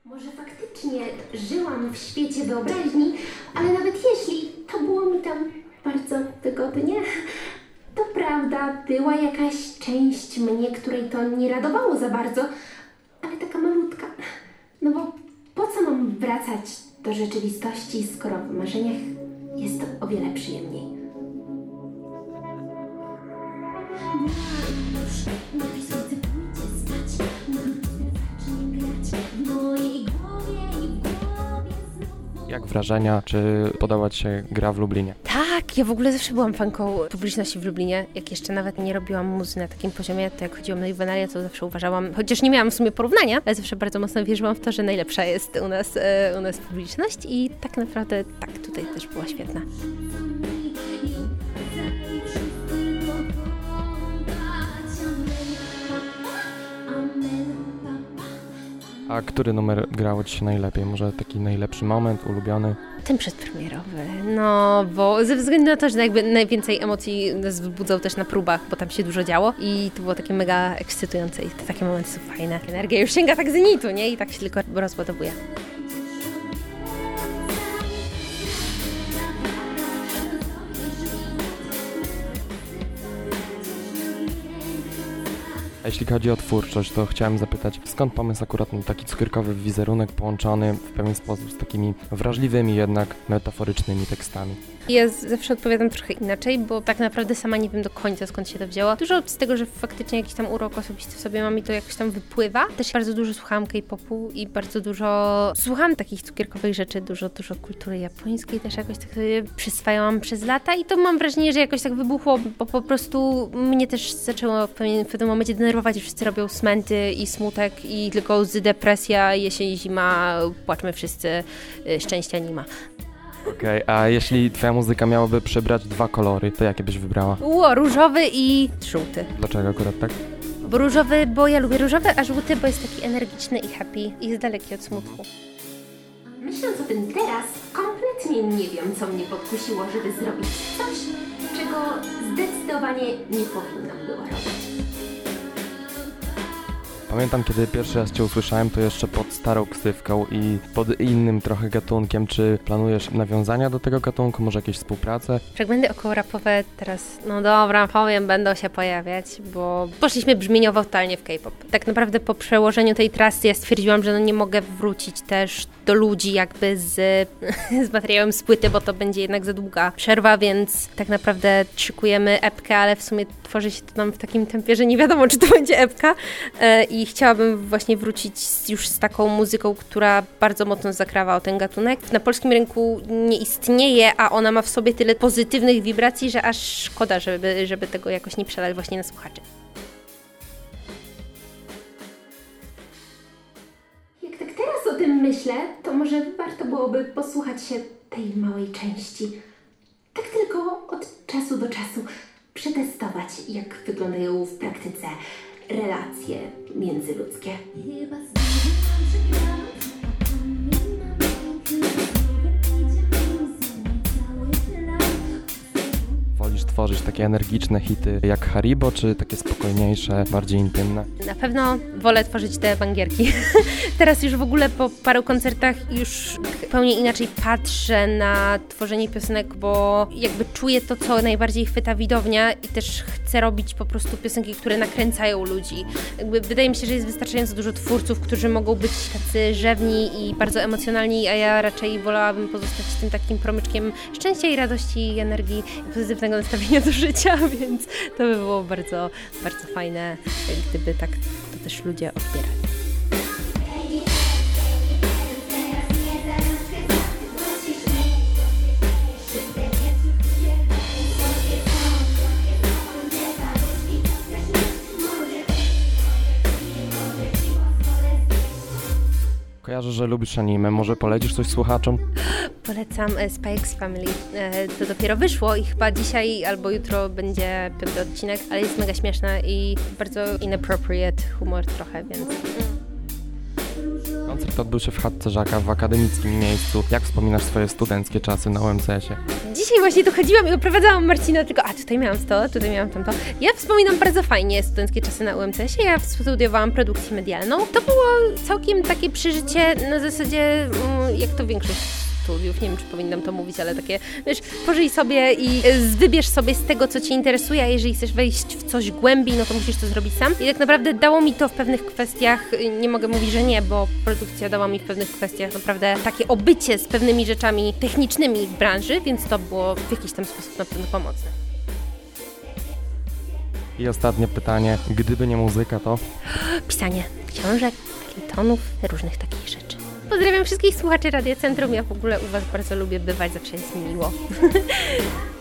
Może faktycznie żyłam w świecie wyobraźni, ale nawet jeśli to było mi tam bardzo wygodnie, to prawda, była jakaś część mnie, której to nie radowało za bardzo, ale taka malutka. No bo po co mam wracać do rzeczywistości, skoro w marzeniach jest to o wiele przyjemniej. Jak wrażenia? Czy podoba Ci się gra w Lublinie? Tak, ja w ogóle zawsze byłam fanką publiczności w Lublinie. Jak jeszcze nawet nie robiłam muzy na takim poziomie, to jak chodziłam na Juvenalia, to zawsze uważałam, chociaż nie miałam w sumie porównania, ale zawsze bardzo mocno wierzyłam w to, że najlepsza jest u nas publiczność i tak naprawdę tak, tutaj też była świetna. A który numer grało Ci się najlepiej? Może taki najlepszy moment, ulubiony? Ten przedpremierowy, no bo ze względu na to, że jakby najwięcej emocji nas wzbudzał też na próbach, bo tam się dużo działo i to było takie mega ekscytujące i takie momenty są fajne. Energia już sięga tak zenitu, nie? I tak się tylko rozładowuje. A jeśli chodzi o twórczość, to chciałem zapytać, skąd pomysł akurat na taki cukierkowy wizerunek połączony w pewien sposób z takimi wrażliwymi, jednak metaforycznymi tekstami? Ja zawsze odpowiadam trochę inaczej, bo tak naprawdę sama nie wiem do końca, skąd się to wzięło. Dużo z tego, że faktycznie jakiś tam urok osobisty w sobie mam i to jakoś tam wypływa. Też bardzo dużo słuchałam K-popu i bardzo dużo słuchałam takich cukierkowych rzeczy, dużo kultury japońskiej też jakoś tak sobie przyswajałam przez lata i to mam wrażenie, że jakoś tak wybuchło, bo po prostu mnie też zaczęło w pewnym momencie denerwować, że wszyscy robią smęty i smutek i tylko łzy, depresja, jesień, zima, płaczmy wszyscy, szczęścia nie ma. Okej, a jeśli Twoja muzyka miałaby przybrać 2 kolory, to jakie byś wybrała? Różowy i żółty. Dlaczego akurat tak? Bo różowy, bo ja lubię różowy, a żółty, bo jest taki energiczny i happy i jest daleki od smutku. Myśląc o tym teraz, kompletnie nie wiem, co mnie podkusiło, żeby zrobić coś, czego zdecydowanie nie powinnam była robić. Pamiętam, kiedy pierwszy raz Cię usłyszałem, to jeszcze pod starą ksywką i pod innym trochę gatunkiem. Czy planujesz nawiązania do tego gatunku, może jakieś współpracę? Fragmenty okołorapowe teraz, no dobra, powiem, będą się pojawiać, bo poszliśmy brzmieniowo totalnie w K-pop. Tak naprawdę po przełożeniu tej trasy ja stwierdziłam, że nie mogę wrócić też do ludzi jakby z materiałem z płyty, bo to będzie jednak za długa przerwa, więc tak naprawdę szykujemy epkę, ale w sumie tworzy się to nam w takim tempie, że nie wiadomo, czy to będzie epka. I chciałabym właśnie wrócić już z taką muzyką, która bardzo mocno zakrawa o ten gatunek. Na polskim rynku nie istnieje, a ona ma w sobie tyle pozytywnych wibracji, że aż szkoda, żeby tego jakoś nie przelać właśnie na słuchaczy. Jak tak teraz o tym myślę, to może warto byłoby posłuchać się tej małej części. Tak tylko od czasu do czasu przetestować, jak wyglądają w praktyce relacje międzyludzkie. Wolisz tworzyć takie energiczne hity jak Haribo, czy takie spokojniejsze, bardziej intymne? Na pewno wolę tworzyć te bangierki. Teraz już w ogóle po paru koncertach już zupełnie inaczej patrzę na tworzenie piosenek, bo jakby czuję to, co najbardziej chwyta widownia i też chcę robić po prostu piosenki, które nakręcają ludzi. Jakby wydaje mi się, że jest wystarczająco dużo twórców, którzy mogą być tacy rzewni i bardzo emocjonalni, a ja raczej wolałabym pozostać tym takim promyczkiem szczęścia i radości i energii i pozytywnego nastawienia do życia, więc to by było bardzo, bardzo fajne, gdyby tak to też ludzie odbierali. Kojarzę, że lubisz anime. Może polecisz coś słuchaczom? Polecam Spy X Family. To dopiero wyszło i chyba dzisiaj albo jutro będzie 5. odcinek, ale jest mega śmieszna i bardzo inappropriate humor trochę, więc... Koncert odbył się w chatce Żaka w akademickim miejscu. Jak wspominasz swoje studenckie czasy na UMCS-ie? Dzisiaj właśnie tu chodziłam i oprowadzałam Marcina, tylko tutaj miałam to, tutaj miałam tamto. Ja wspominam bardzo fajnie studenckie czasy na UMCS-ie. Ja studiowałam produkcję medialną. To było całkiem takie przeżycie na zasadzie, jak to większość studiów, nie wiem, czy powinnam to mówić, ale takie, wiesz, pożyj sobie i wybierz sobie z tego, co Cię interesuje, a jeżeli chcesz wejść w coś głębiej, no to musisz to zrobić sam. I tak naprawdę dało mi to w pewnych kwestiach, nie mogę mówić, że nie, bo produkcja dała mi w pewnych kwestiach naprawdę takie obycie z pewnymi rzeczami technicznymi w branży, więc to było w jakiś tam sposób na pewno pomocne. I ostatnie pytanie, gdyby nie muzyka, to? Pisanie książek, felietonów, różnych takich rzeczy. Pozdrawiam wszystkich słuchaczy Radia Centrum. Ja w ogóle u Was bardzo lubię bywać, zawsze jest mi miło.